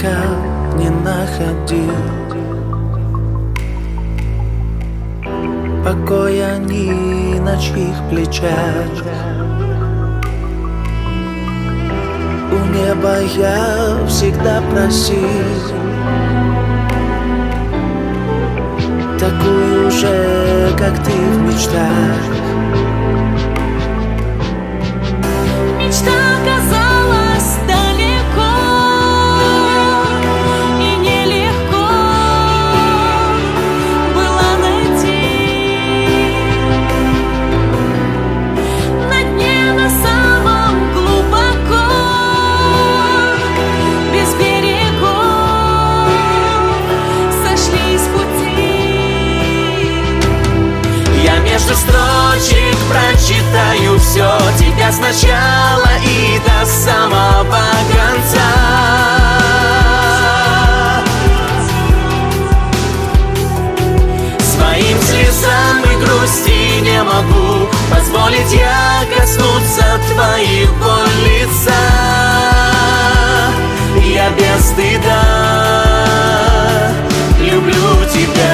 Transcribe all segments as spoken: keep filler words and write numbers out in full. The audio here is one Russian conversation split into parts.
я не находил покоя ни на чьих плечах. У неба я всегда просил такую же, как ты в мечтах. Мечта оказалась далеко, и нелегко было найти на дне, на самом глубоко, без берегов сошлись пути. Я между строчек прочитаю все, тебя сначала и до самого конца. Своим слезам и грусти не могу позволить я коснуться твоих губ лица. Я без стыда люблю тебя.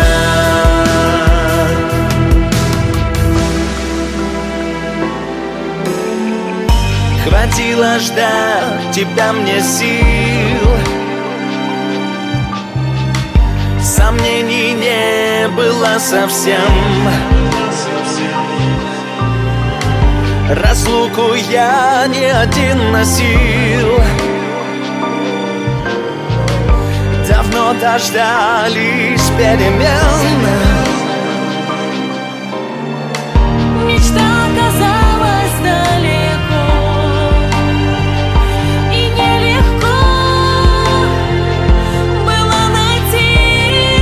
Хватило ждать тебя мне сил, сомнений не было совсем. Разлуку я не один носил, давно дождались перемен. Мечта оказалась далеко, и нелегко было найти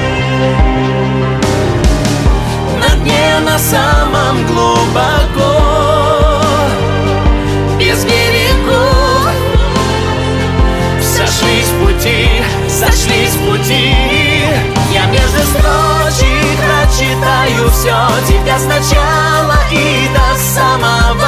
на дне, на самом глубоко, без берегов сошлись пути, сошлись пути. Я между строчек прочитаю все, тебя сначала и до самого